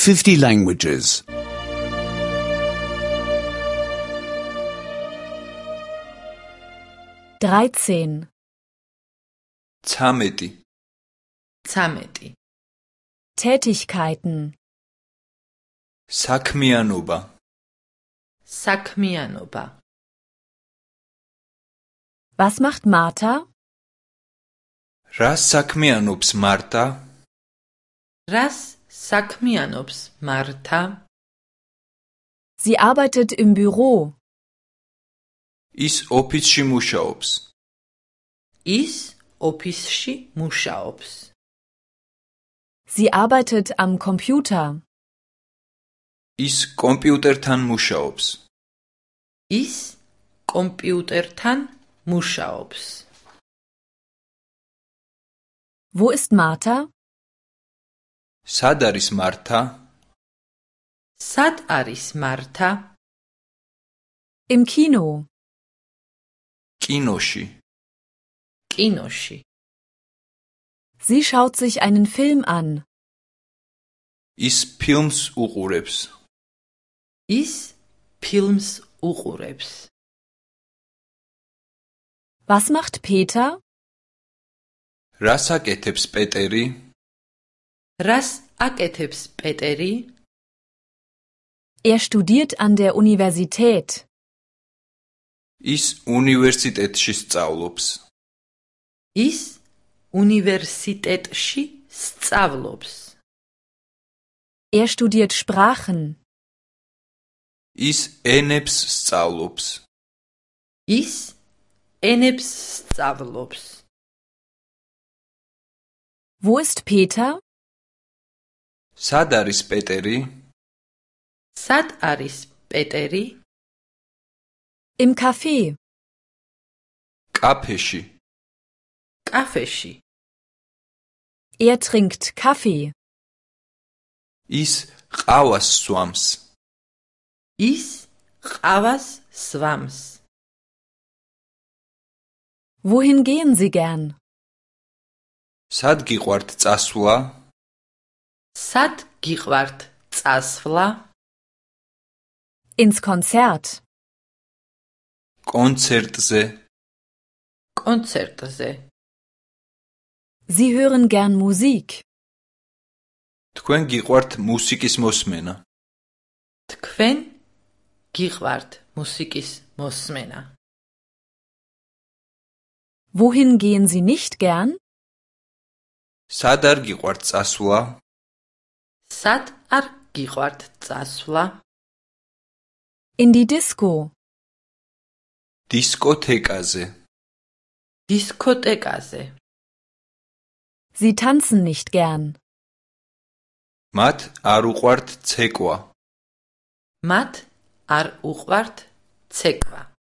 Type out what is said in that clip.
50 languages. 13. 13. 13. Tätigkeiten. საქმიანობა. საქმიანობა. Was macht Martha? რას საქმიანობს მართა? რას საქმიანობს მართა? Sie arbeitet im Büro. ის ოფისში მუშაობს. ის ოფისში მუშაობს. Sie arbeitet am Computer. ის კომპიუტერთან მუშაობს. ის კომპიუტერთან მუშაობს. Wo ist Martha? სად არის მართა? სად არის მართა? Im Kino. კინოში. კინოში. Sie schaut sich einen Film an. ის ფილმს უყურებს. ის ფილმს უყურებს. Was macht Peter? რას აკეთებს პეტერი? რას აკეთებს პეტერი? Er studiert an der Universität. ის უნივერსიტეტში სწავლობს. ის უნივერსიტეტში სწავლობს. Er studiert Sprachen. ის ენებს სწავლობს. ის ენებს სწავლობს. Wo ist Peter? სად არის პეტერი? სად არის პეტერი? Im Café. კაფეში. კაფეში. Er trinkt Kaffee. ის ყავას სვამს. ის ყავას სვამს. Wohin gehen Sie gern? სად გიყვართ წასვლა? სად გიყვართ წასვლა? Ins Konzert. კონცერტზე. კონცერტზე. Sie hören gern Musik. თქვენ გიყვართ მუსიკის მოსმენა? თქვენ გიყვართ მუსიკის მოსმენა? Wohin gehen Sie nicht gern? სად არ გიყვართ წასვლა? სად არ გიყვართ წასვლა? In die Disco. დისკოთეკაზე. დისკოტეკაზე. Sie tanzen nicht gern. მათ არ უყვართ ცეკვა. მათ არ უყვართ ცეკვა.